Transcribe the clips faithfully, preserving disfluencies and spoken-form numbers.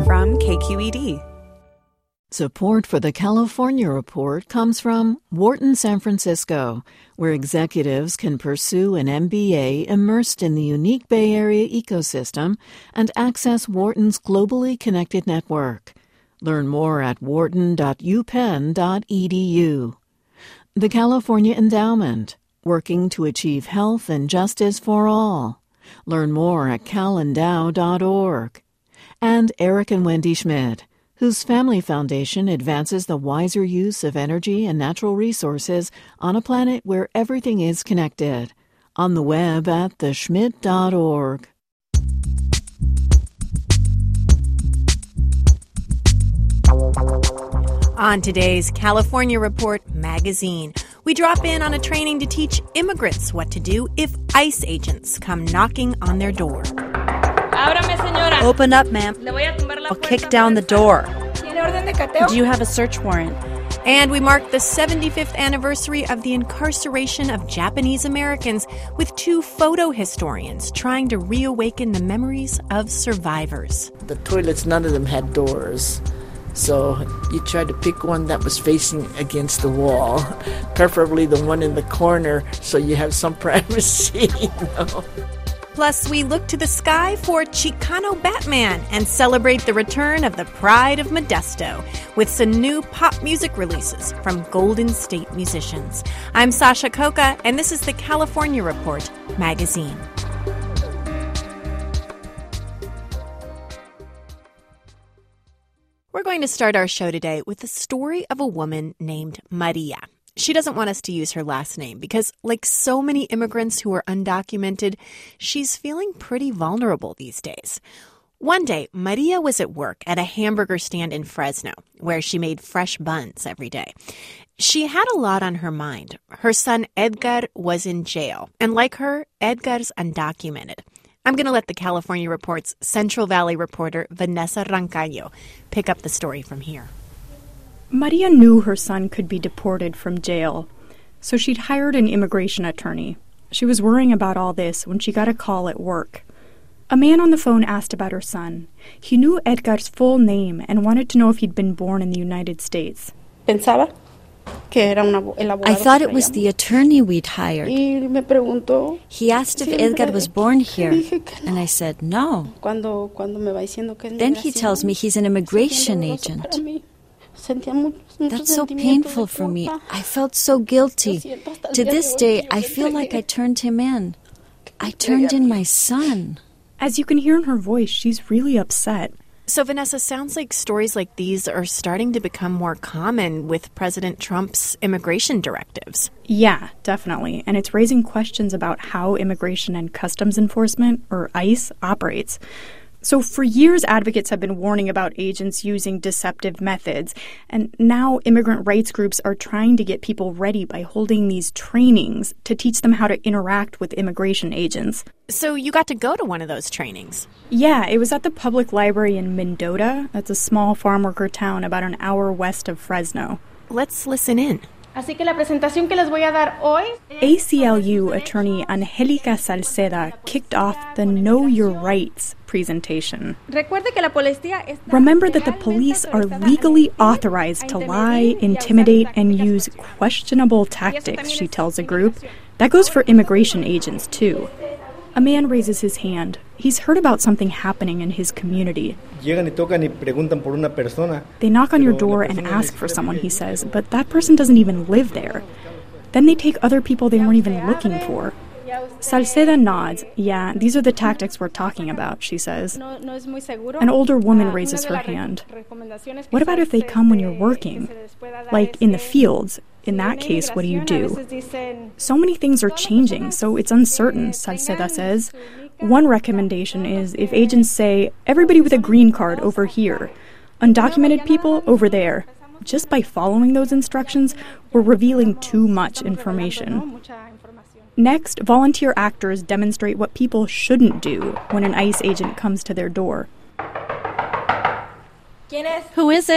from K Q E D. Support for the California Report comes from Wharton San Francisco, where executives can pursue an M B A immersed in the unique Bay Area ecosystem and access Wharton's globally connected network. Learn more at wharton dot u penn dot e d u. The California Endowment, working to achieve health and justice for all. Learn more at cal endow dot org. And Eric and Wendy Schmidt, whose family foundation advances the wiser use of energy and natural resources on a planet where everything is connected. On the web at the schmidt dot org. On today's California Report magazine, we drop in on a training to teach immigrants what to do if ICE agents come knocking on their door. Open up, ma'am. I'll kick down the door. Do you have a search warrant? And we mark the seventy-fifth anniversary of the incarceration of Japanese Americans with two photo historians trying to reawaken the memories of survivors. The toilets, none of them had doors. So you tried to pick one that was facing against the wall, preferably the one in the corner so you have some privacy, you know. Plus, we look to the sky for Chicano Batman and celebrate the return of the Pride of Modesto with some new pop music releases from Golden State musicians. I'm Sasha Coca, and this is the California Report magazine. We're going to start our show today with the story of a woman named Maria. She doesn't want us to use her last name because, like so many immigrants who are undocumented, she's feeling pretty vulnerable these days. One day, Maria was at work at a hamburger stand in Fresno, where she made fresh buns every day. She had a lot on her mind. Her son Edgar was in jail, and like her, Edgar's undocumented. I'm going to let the California Report's Central Valley reporter Vanessa Rancayo pick up the story from here. Maria knew her son could be deported from jail, so she'd hired an immigration attorney. She was worrying about all this when she got a call at work. A man on the phone asked about her son. He knew Edgar's full name and wanted to know if he'd been born in the United States. Pensaba que era un abo- I thought it was the attorney we'd hired. Y me preguntó, He asked if Edgar was born here, and I said no. Cuando, cuando me va diciendo que es Then he tells me he's an immigration agent. That's so painful for me. I felt so guilty. To this day, I feel like I turned him in. I turned in my son. As you can hear in her voice, she's really upset. So, Vanessa, sounds like stories like these are starting to become more common with President Trump's immigration directives. Yeah, definitely. And it's raising questions about how Immigration and Customs Enforcement, or ICE, operates. So for years, advocates have been warning about agents using deceptive methods. And now immigrant rights groups are trying to get people ready by holding these trainings to teach them how to interact with immigration agents. So you got to go to one of those trainings? Yeah, it was at the public library in Mendota. That's a small farm worker town about an hour west of Fresno. Let's listen in. Así que la presentación que les voy a dar hoy. A C L U attorney Angelica Salceda kicked off the Know Your Rights presentation. Remember that the police are legally authorized to lie, intimidate, and use questionable tactics, she tells a group. That goes for immigration agents, too. A man raises his hand. He's heard about something happening in his community. They knock on your door and ask for someone, he says, but that person doesn't even live there. Then they take other people they weren't even looking for. Salceda nods. Yeah, these are the tactics we're talking about, she says. An older woman raises her hand. What about if they come when you're working? Like in the fields? In that case, what do you do? So many things are changing, so it's uncertain, Salceda says. One recommendation is if agents say, everybody with a green card over here, undocumented people over there. Just by following those instructions, we're revealing too much information. Next, volunteer actors demonstrate what people shouldn't do when an ICE agent comes to their door. Who is it?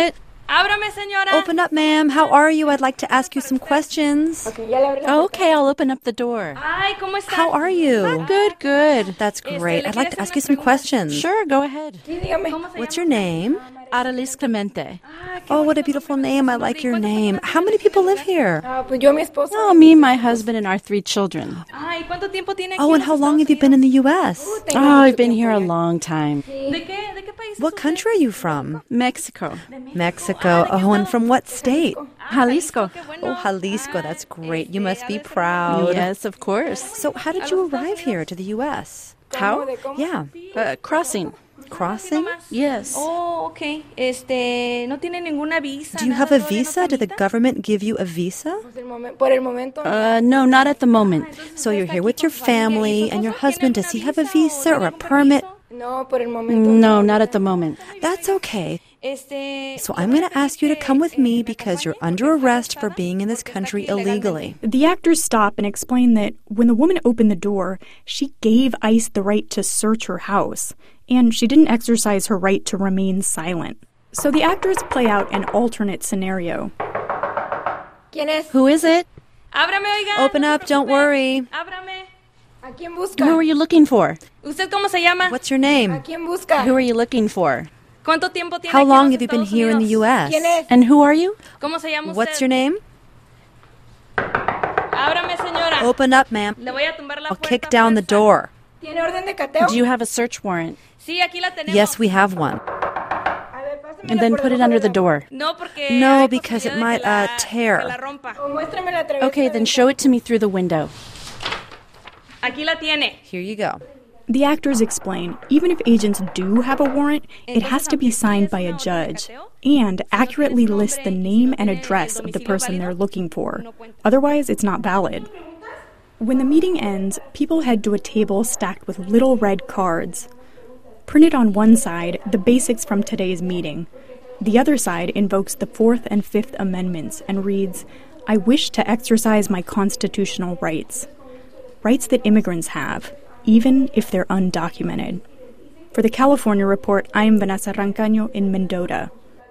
Ábrame, señora. Open up, ma'am. How are you? I'd like to ask you some questions. Oh, okay, I'll open up the door. Ay, ¿cómo estás? How are you? Good, good. That's great. I'd like to ask you some questions. Sure, go ahead. What's your name? Arelis Clemente. Oh, what a beautiful name. I like your name. How many people live here? Oh, me, my husband, and our three children. Ay, ¿cuánto tiempo tiene aquí Oh, and en how los long Estados have you been in the U S? Oh, I've been here a long time. Unidos? ¿De qué, de qué país? What country are you from? Mexico. Mexico. Oh, and from what state? Jalisco. Oh, Jalisco. That's great. You must be proud. Yes, of course. So how did you arrive here to the U S? How? Yeah. Uh, crossing. Crossing? Yes. Oh, okay. Este, no tiene ninguna visa. Do you have a visa? Did the government give you a visa? Uh, no, not at the moment. So you're here with your family and your husband. Does he have a visa or a permit? No, not at the moment. That's okay. Este, So I'm going to ask you to come with me because you're under arrest for being in this country illegally. The actors stop and explain that when the woman opened the door, she gave ICE the right to search her house, and she didn't exercise her right to remain silent. So the actors play out an alternate scenario. Who is it? ábrame, oiga. Open up, don't worry. Ábrame. Who are you looking for? ¿Usted cómo se llama? What's your name? Who are you looking for? ¿Cuánto tiempo tiene How aquí en long los have you been Estados here in the Unidos? U S? And who are you? ¿Cómo se llama usted? What's your name? Ábrame, señora. Open up, ma'am. Le voy a tumbar la I'll puerta kick down the fuerza. door. Do you have a search warrant? Sí, aquí la tenemos. Yes, we have one. And then put it under the door. No, porque No, hay because it posibilidad de might, que la- uh, tear. que la rompa. Okay, then show it to me through the window. Aquí la tiene. Here you go. The actors explain, even if agents do have a warrant, it has to be signed by a judge and accurately list the name and address of the person they're looking for. Otherwise, it's not valid. When the meeting ends, people head to a table stacked with little red cards. Printed on one side, the basics from today's meeting. The other side invokes the Fourth and Fifth Amendments and reads, "I wish to exercise my constitutional rights." Rights that immigrants have, even if they're undocumented. For the California Report, I am Vanessa Rancaño in Mendota.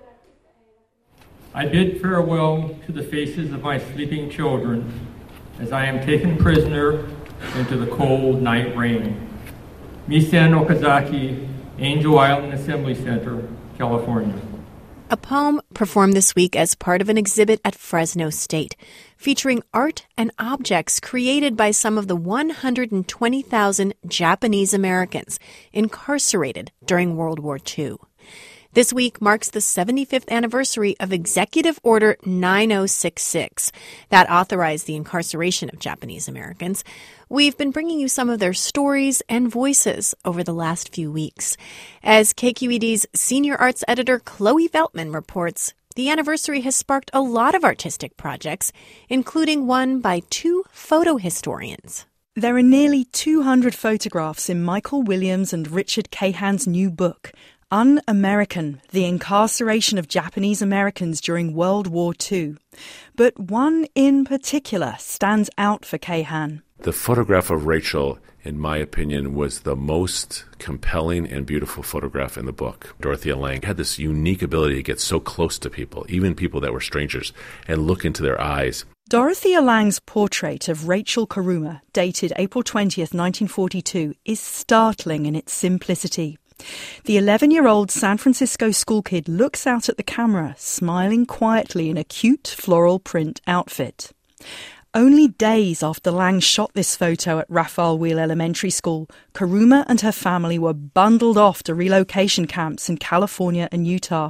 I bid farewell to the faces of my sleeping children as I am taken prisoner into the cold night rain. Misan Okazaki, Angel Island Assembly Center, California. A poem performed this week as part of an exhibit at Fresno State, featuring art and objects created by some of the one hundred twenty thousand Japanese Americans incarcerated during World War Two. This week marks the seventy-fifth anniversary of Executive Order nine oh six six that authorized the incarceration of Japanese Americans. We've been bringing you some of their stories and voices over the last few weeks. As K Q E D's senior arts editor Chloe Veltman reports, the anniversary has sparked a lot of artistic projects, including one by two photo historians. There are nearly two hundred photographs in Michael Williams and Richard Cahan's new book, Un-American, The Incarceration of Japanese Americans During World War Two. But one in particular stands out for Cahan. The photograph of Rachel, in my opinion, was the most compelling and beautiful photograph in the book. Dorothea Lange had this unique ability to get so close to people, even people that were strangers, and look into their eyes. Dorothea Lange's portrait of Rachel Kuruma, dated April twentieth, nineteen forty-two, is startling in its simplicity. The eleven-year-old San Francisco school kid looks out at the camera, smiling quietly in a cute floral print outfit. Only days after Lange shot this photo at Raphael Wheel Elementary School, Kuruma and her family were bundled off to relocation camps in California and Utah.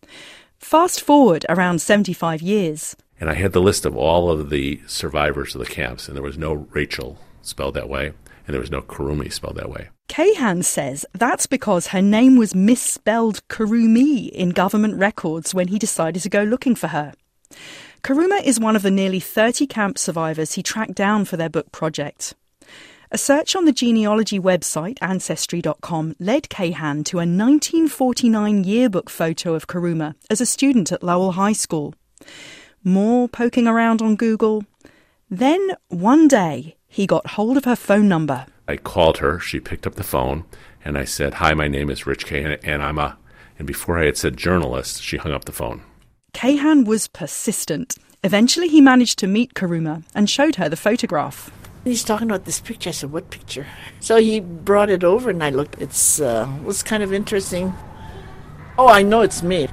Fast forward around seventy-five years. And I had the list of all of the survivors of the camps, and there was no Rachel spelled that way, and there was no Kurumi spelled that way. Cahan says that's because her name was misspelled Kurumi in government records when he decided to go looking for her. Kuruma is one of the nearly thirty camp survivors he tracked down for their book project. A search on the genealogy website Ancestry dot com led Cahan to a nineteen forty-nine yearbook photo of Kuruma as a student at Lowell High School. More poking around on Google. Then, one day, he got hold of her phone number. I called her, she picked up the phone, and I said, "Hi, my name is Rich Cahan, and I'm a..." And before I had said journalist, she hung up the phone. Kayhan was persistent. Eventually he managed to meet Karuma and showed her the photograph. He's talking about this picture. I said, what picture? So he brought it over and I looked. It's uh, was kind of interesting. Oh, I know it's me.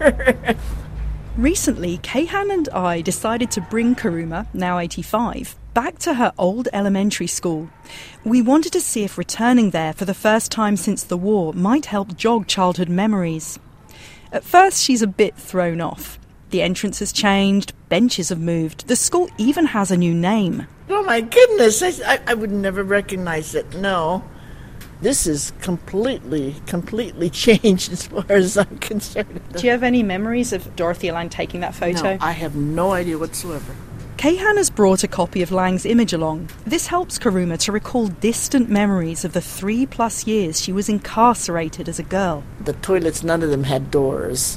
Recently, Kayhan and I decided to bring Karuma, now eighty-five, back to her old elementary school. We wanted to see if returning there for the first time since the war might help jog childhood memories. At first, she's a bit thrown off. The entrance has changed, benches have moved, the school even has a new name. Oh my goodness, I, I, I would never recognize it, no. This is completely, completely changed as far as I'm concerned. Do you have any memories of Dorothea Lange taking that photo? No, I have no idea whatsoever. Kayhan has brought a copy of Lange's image along. This helps Karuma to recall distant memories of the three-plus years she was incarcerated as a girl. The toilets, none of them had doors.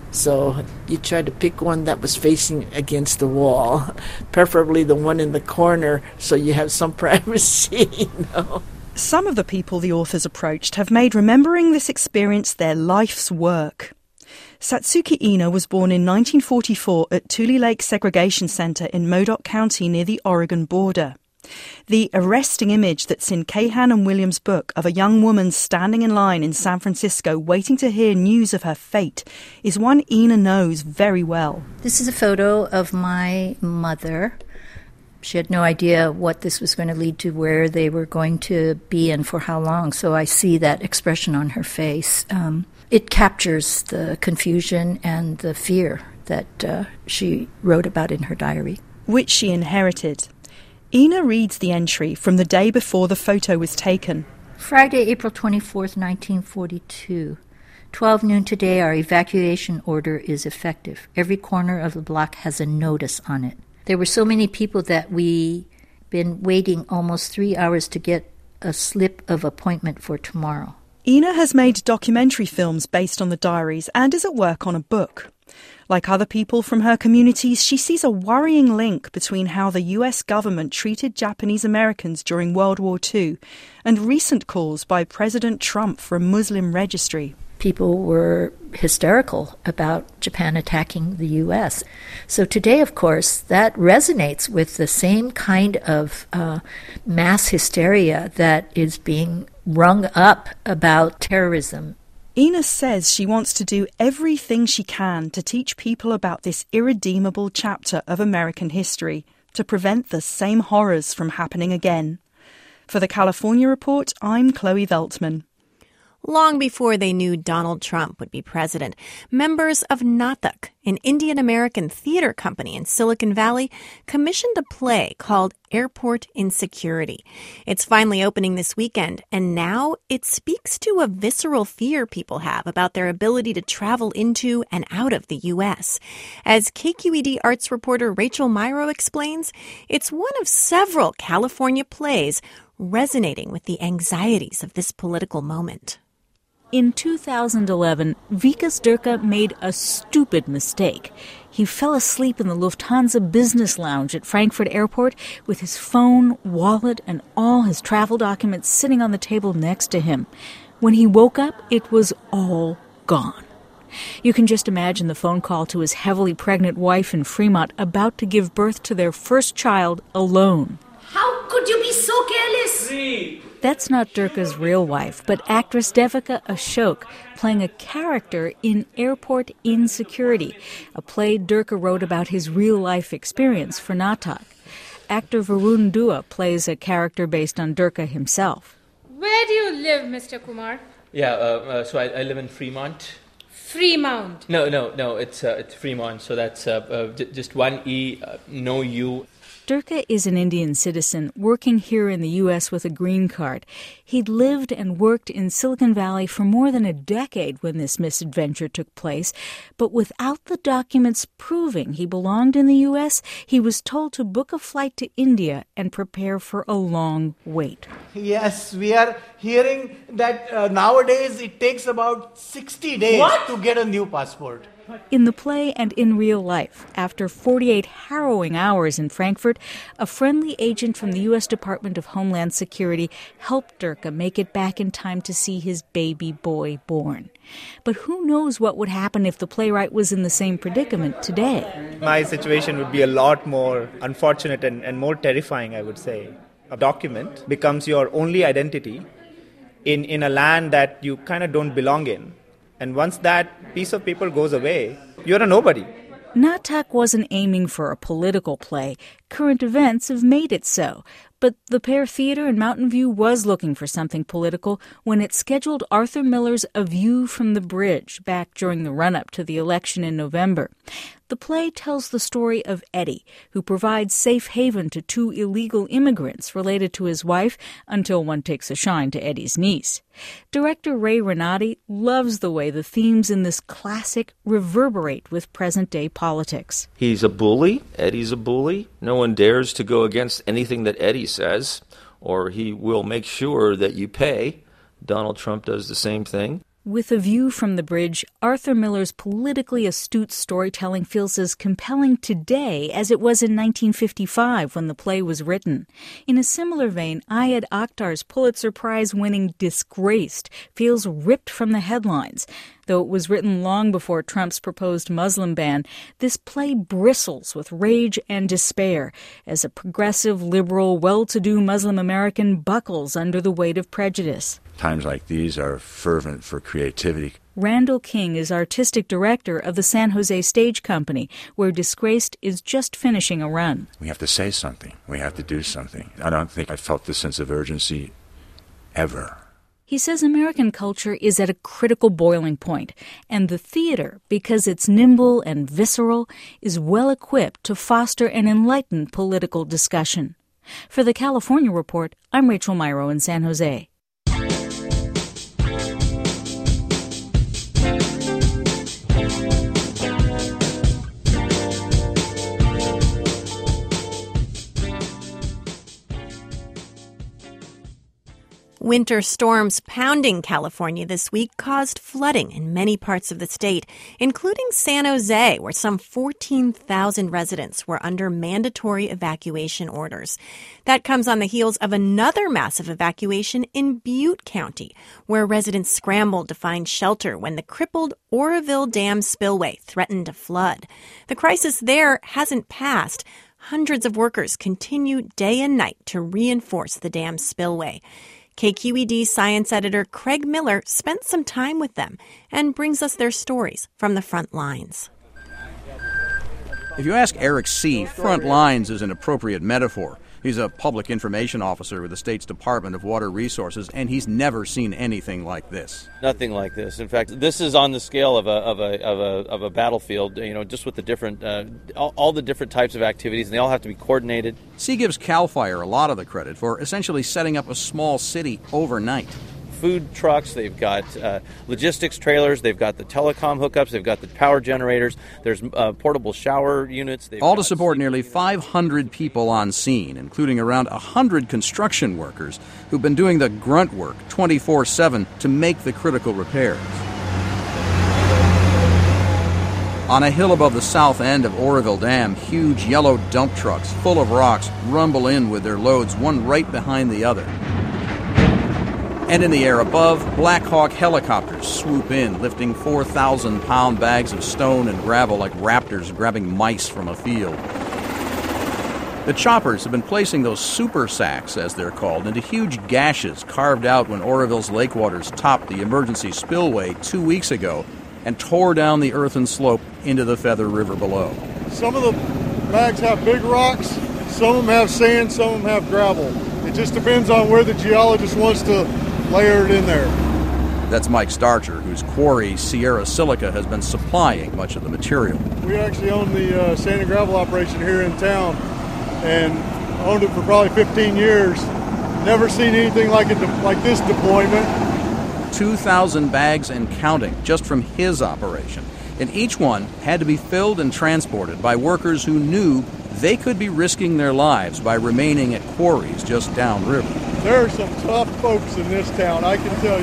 So you tried to pick one that was facing against the wall, preferably the one in the corner so you have some privacy, you know. Some of the people the authors approached have made remembering this experience their life's work. Satsuki Ina was born in nineteen forty-four at Tule Lake Segregation Center in Modoc County near the Oregon border. The arresting image that's in Kayhan and Williams' book of a young woman standing in line in San Francisco waiting to hear news of her fate is one Ina knows very well. This is a photo of my mother. She had no idea what this was going to lead to, where they were going to be and for how long, so I see that expression on her face. Um, it captures the confusion and the fear that uh, she wrote about in her diary. Which she inherited. Ina reads the entry from the day before the photo was taken. Friday, April twenty-fourth, nineteen forty-two. twelve noon today, our evacuation order is effective. Every corner of the block has a notice on it. There were so many people that we been waiting almost three hours to get a slip of appointment for tomorrow. Ina has made documentary films based on the diaries and is at work on a book. Like other people from her communities, she sees a worrying link between how the U S government treated Japanese Americans during World War Two and recent calls by President Trump for a Muslim registry. People were hysterical about Japan attacking the U S. So today, of course, that resonates with the same kind of uh, mass hysteria that is being rung up about terrorism. Ina says she wants to do everything she can to teach people about this irredeemable chapter of American history to prevent the same horrors from happening again. For the California Report, I'm Chloe Veltman. Long before they knew Donald Trump would be president, members of Natak, an Indian-American theater company in Silicon Valley, commissioned a play called Airport Insecurity. It's finally opening this weekend, and now it speaks to a visceral fear people have about their ability to travel into and out of the U S. As K Q E D arts reporter Rachel Myrow explains, it's one of several California plays resonating with the anxieties of this political moment. In two thousand eleven, Vikas Durka made a stupid mistake. He fell asleep in the Lufthansa business lounge at Frankfurt Airport with his phone, wallet, and all his travel documents sitting on the table next to him. When he woke up, it was all gone. You can just imagine the phone call to his heavily pregnant wife in Fremont about to give birth to their first child alone. How could you be so careless? Free. That's not Durka's real wife, but actress Devika Ashok, playing a character in Airport Insecurity, a play Durka wrote about his real-life experience for Natak. Actor Varun Dua plays a character based on Durka himself. Where do you live, Mister Kumar? Yeah, uh, uh, so I, I live in Fremont. Fremont? No, no, no, it's uh, it's Fremont, so that's uh, uh, j- just one E, uh, no U. Durka is an Indian citizen working here in the U S with a green card. He'd lived and worked in Silicon Valley for more than a decade when this misadventure took place, but without the documents proving he belonged in the U S, he was told to book a flight to India and prepare for a long wait. Yes, we are hearing that uh, nowadays it takes about sixty days what? to get a new passport. In the play and in real life, after forty-eight harrowing hours in Frankfurt, a friendly agent from the U S Department of Homeland Security helped Durka make it back in time to see his baby boy born. But who knows what would happen if the playwright was in the same predicament today? My situation would be a lot more unfortunate and, and more terrifying, I would say. A document becomes your only identity in, in a land that you kind of don't belong in. And once that piece of paper goes away, you're a nobody. Natak wasn't aiming for a political play. Current events have made it so. But the Pear Theater in Mountain View was looking for something political when it scheduled Arthur Miller's A View from the Bridge back during the run-up to the election in November. The play tells the story of Eddie, who provides safe haven to two illegal immigrants related to his wife until one takes a shine to Eddie's niece. Director Ray Renati loves the way the themes in this classic reverberate with present-day politics. He's a bully. Eddie's a bully. No one dares to go against anything that Eddie says, or he will make sure that you pay. Donald Trump does the same thing. With A View from the Bridge, Arthur Miller's politically astute storytelling feels as compelling today as it was in nineteen fifty-five when the play was written. In a similar vein, Ayad Akhtar's Pulitzer Prize-winning Disgraced feels ripped from the headlines. Though it was written long before Trump's proposed Muslim ban, this play bristles with rage and despair as a progressive, liberal, well-to-do Muslim American buckles under the weight of prejudice. Times like these are fervent for creativity. Randall King is artistic director of the San Jose Stage Company, where Disgraced is just finishing a run. We have to say something. We have to do something. I don't think I felt this sense of urgency ever. He says American culture is at a critical boiling point, and the theater, because it's nimble and visceral, is well equipped to foster an enlightened political discussion. For the California Report, I'm Rachel Myrow in San Jose. Winter storms pounding California this week caused flooding in many parts of the state, including San Jose, where some fourteen thousand residents were under mandatory evacuation orders. That comes on the heels of another massive evacuation in Butte County, where residents scrambled to find shelter when the crippled Oroville Dam spillway threatened to flood. The crisis there hasn't passed. Hundreds of workers continue day and night to reinforce the dam spillway. K Q E D science editor Craig Miller spent some time with them and brings us their stories from the front lines. If you ask Eric See., front lines is an appropriate metaphor. He's a public information officer with the state's Department of Water Resources, and he's never seen anything like this. Nothing like this. In fact, this is on the scale of a of a of a of a battlefield. You know, just with the different uh, all, all the different types of activities, and they all have to be coordinated. See gives CAL FIRE a lot of the credit for essentially setting up a small city overnight. Food trucks, they've got uh, logistics trailers, they've got the telecom hookups, they've got the power generators, there's uh, portable shower units. They've all to support nearly five hundred people on scene, including around one hundred construction workers who've been doing the grunt work twenty-four seven to make the critical repairs. On a hill above the south end of Oroville Dam, huge yellow dump trucks full of rocks rumble in with their loads, one right behind the other. And in the air above, Black Hawk helicopters swoop in, lifting four thousand pound bags of stone and gravel like raptors grabbing mice from a field. The choppers have been placing those super sacks, as they're called, into huge gashes carved out when Oroville's lake waters topped the emergency spillway two weeks ago and tore down the earthen slope into the Feather River below. Some of the bags have big rocks, some of them have sand, some of them have gravel. It just depends on where the geologist wants to layer it in there. That's Mike Starcher, whose quarry, Sierra Silica, has been supplying much of the material. We actually own the uh, sand and gravel operation here in town and owned it for probably fifteen years. Never seen anything like it, like this deployment. two thousand bags and counting just from his operation. And each one had to be filled and transported by workers who knew they could be risking their lives by remaining at quarries just downriver. There are some tough folks in this town, I can tell you.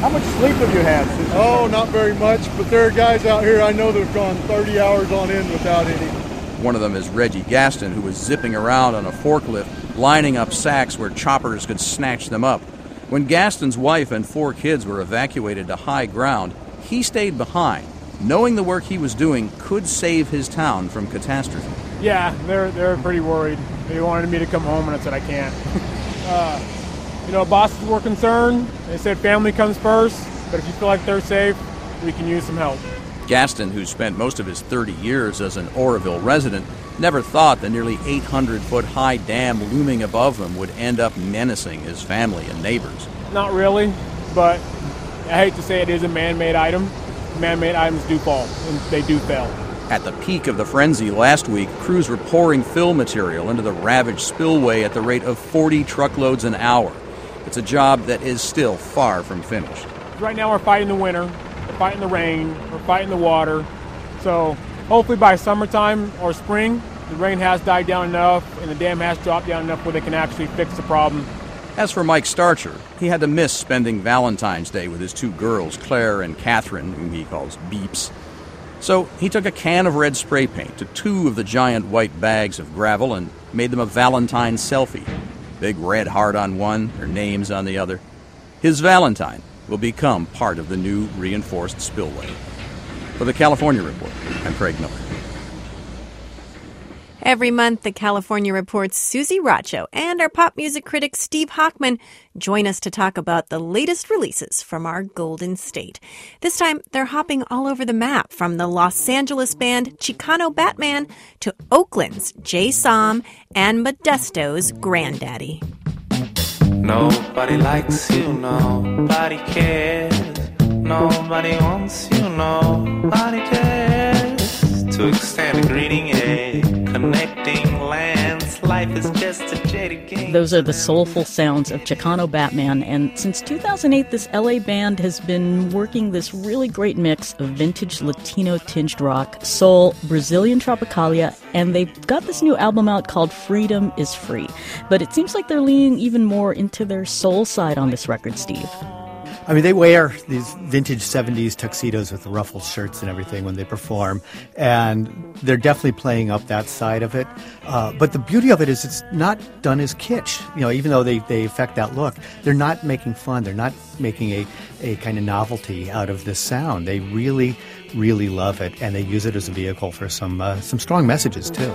How much sleep have you had? Since oh, not very much, but there are guys out here I know that have gone thirty hours on end without any. One of them is Reggie Gaston, who was zipping around on a forklift, lining up sacks where choppers could snatch them up. When Gaston's wife and four kids were evacuated to high ground, he stayed behind, knowing the work he was doing could save his town from catastrophe. Yeah, they're they're pretty worried. They wanted me to come home, and I said I can't. uh, you know, bosses were concerned. They said family comes first, but if you feel like they're safe, we can use some help. Gaston, who spent most of his thirty years as an Oroville resident, never thought the nearly eight hundred foot high dam looming above them would end up menacing his family and neighbors. Not really, but I hate to say it is a man-made item. Man-made items do fall, and they do fail. At the peak of the frenzy last week, crews were pouring fill material into the ravaged spillway at the rate of forty truckloads an hour. It's a job that is still far from finished. Right now we're fighting the winter, we're fighting the rain, we're fighting the water. So hopefully by summertime or spring, the rain has died down enough and the dam has dropped down enough where they can actually fix the problem. As for Mike Starcher, he had to miss spending Valentine's Day with his two girls, Claire and Catherine, whom he calls Beeps. So he took a can of red spray paint to two of the giant white bags of gravel and made them a Valentine selfie. Big red heart on one, their names on the other. His Valentine will become part of the new reinforced spillway. For the California Report, I'm Craig Miller. Every month, the California Report's Susie Racho and our pop music critic Steve Hochman join us to talk about the latest releases from our Golden State. This time, they're hopping all over the map, from the Los Angeles band Chicano Batman to Oakland's Jay Som and Modesto's Granddaddy. Nobody likes you, nobody cares, nobody wants you, nobody cares. To extend a greeting, a connecting lands, life is just a jaded game. Those are the soulful sounds of Chicano Batman, and since two thousand eight, this L A band has been working this really great mix of vintage Latino-tinged rock, soul, Brazilian tropicalia, and they've got this new album out called Freedom is Free. But it seems like they're leaning even more into their soul side on this record, Steve. I mean, they wear these vintage seventies tuxedos with the ruffled shirts and everything when they perform, and they're definitely playing up that side of it. Uh, but the beauty of it is it's not done as kitsch. You know, even though they, they affect that look, they're not making fun. They're not making a, a kind of novelty out of this sound. They really, really love it, and they use it as a vehicle for some uh, some strong messages, too.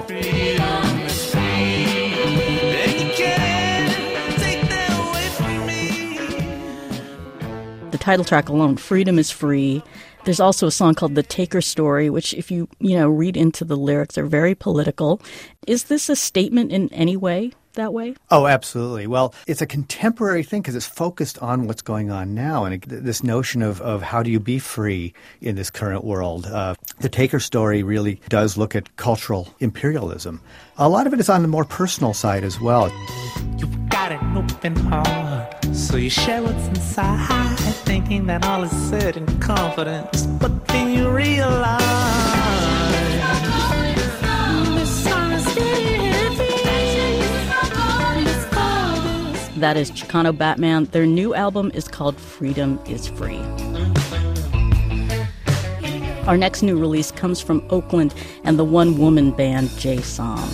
The title track alone, Freedom is Free. There's also a song called The Taker Story, which, if you, you know, read into the lyrics, are very political. Is this a statement in any way, that way? Oh, absolutely. Well, it's a contemporary thing because it's focused on what's going on now, and it, this notion of, of how do you be free in this current world. Uh, the Taker Story really does look at cultural imperialism. A lot of it is on the more personal side as well. You've got an open heart, so you share what's inside, thinking that all is said in confidence, but then you realize that is Chicano Batman. Their new album is called Freedom is Free. Our next new release comes from Oakland and the one-woman band Jay Som.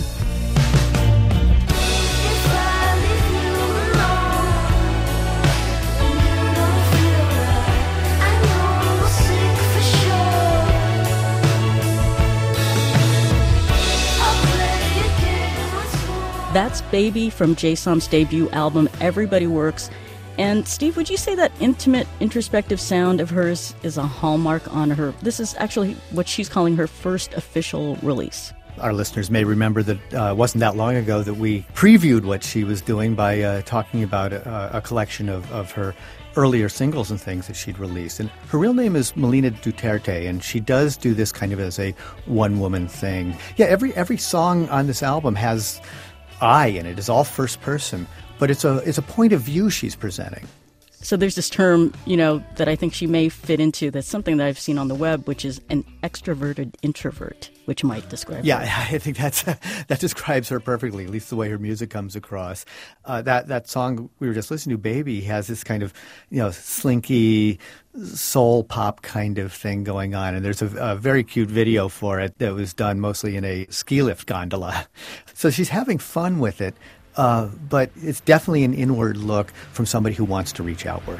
That's Baby from Jay Som's debut album, Everybody Works. And Steve, would you say that intimate, introspective sound of hers is a hallmark on her? This is actually what she's calling her first official release. Our listeners may remember that uh, it wasn't that long ago that we previewed what she was doing by uh, talking about a, a collection of, of her earlier singles and things that she'd released. And her real name is Melina Duterte, and she does do this kind of as a one-woman thing. Yeah, every every song on this album has I in it. It's all first person, but it's a it's a point of view she's presenting. So there's this term, you know, that I think she may fit into. That's something that I've seen on the web, which is an extroverted introvert, which might describe yeah, her. I think that's that describes her perfectly, at least the way her music comes across. Uh, that that song we were just listening to, Baby, has this kind of, you know, slinky soul pop kind of thing going on. And there's a, a very cute video for it that was done mostly in a ski lift gondola. So she's having fun with it. Uh, but it's definitely an inward look from somebody who wants to reach outward.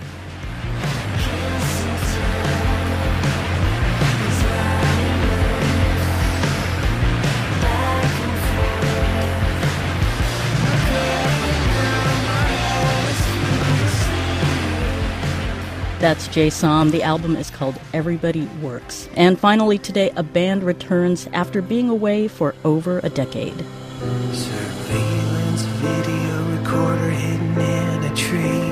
That's Jay Som. The album is called Everybody Works. And finally today, a band returns after being away for over a decade. Surveillance video recorder hidden in a tree.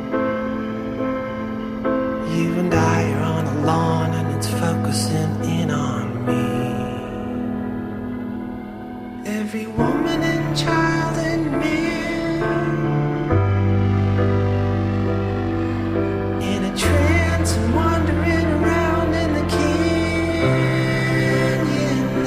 You and I are on a lawn and it's focusing in on me. Every woman and child and man in a trance and wandering around in the canyon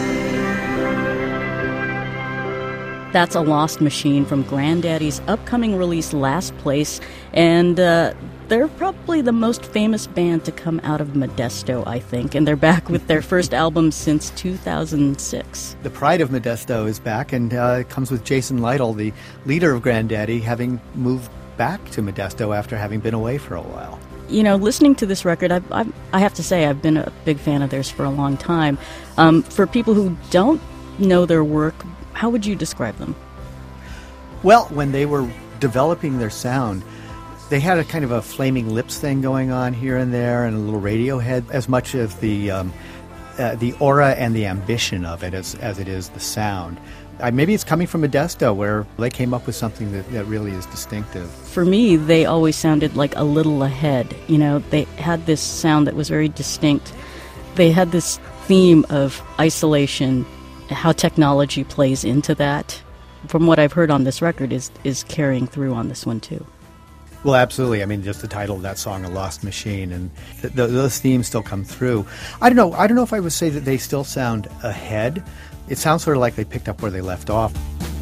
there. That's A Lost Machine from Grandaddy's upcoming release, Last Place. And uh, they're probably the most famous band to come out of Modesto, I think. And they're back with their first album since two thousand six. The Pride of Modesto is back, and uh, it comes with Jason Lytle, the leader of Grandaddy, having moved back to Modesto after having been away for a while. You know, listening to this record, I've, I've, I have to say I've been a big fan of theirs for a long time. Um, for people who don't know their work, how would you describe them? Well, when they were developing their sound, they had a kind of a Flaming Lips thing going on here and there, and a little Radiohead, as much as the um, uh, the aura and the ambition of it as, as it is the sound. Uh, maybe it's coming from Modesto, where they came up with something that, that really is distinctive. For me, they always sounded like a little ahead. You know, they had this sound that was very distinct. They had this theme of isolation, how technology plays into that. From what I've heard on this record, is is carrying through on this one, too. Well, absolutely. I mean, just the title of that song, A Lost Machine, and th- th- those themes still come through. I don't know. I don't know if I would say that they still sound ahead. It sounds sort of like they picked up where they left off.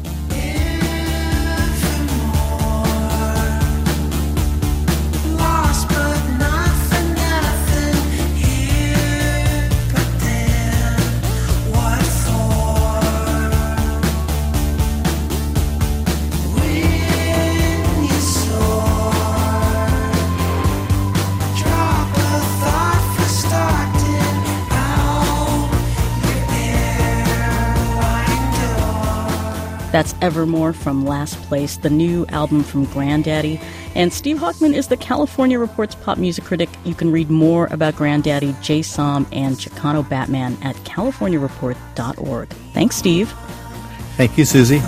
That's Evermore from Last Place, the new album from Grandaddy. And Steve Hockman is the California Report's pop music critic. You can read more about Grandaddy, Jay Som, and Chicano Batman at california report dot org. Thanks, Steve. Thank you, Susie.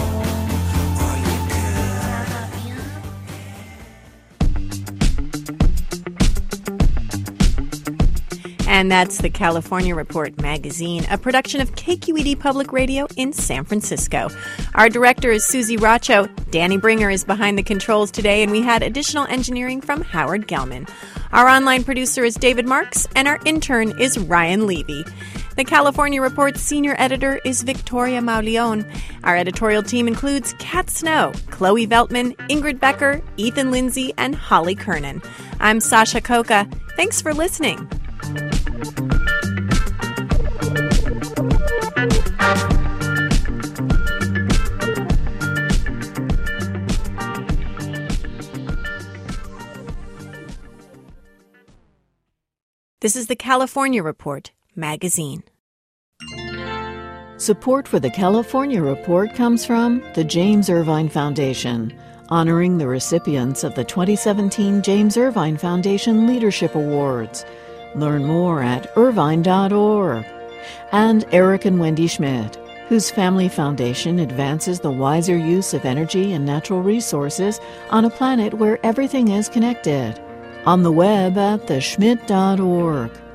And that's the California Report magazine, a production of K Q E D Public Radio in San Francisco. Our director is Susie Racho. Danny Bringer is behind the controls today, and we had additional engineering from Howard Gelman. Our online producer is David Marks, and our intern is Ryan Levy. The California Report's senior editor is Victoria Mauleon. Our editorial team includes Kat Snow, Chloe Veltman, Ingrid Becker, Ethan Lindsay, and Holly Kernan. I'm Sasha Coca. Thanks for listening. This is the California Report magazine. Support for the California Report comes from the James Irvine Foundation, honoring the recipients of the twenty seventeen James Irvine Foundation Leadership Awards. Learn more at irvine dot org. And Eric and Wendy Schmidt, whose family foundation advances the wiser use of energy and natural resources on a planet where everything is connected. On the web at the schmidt dot org.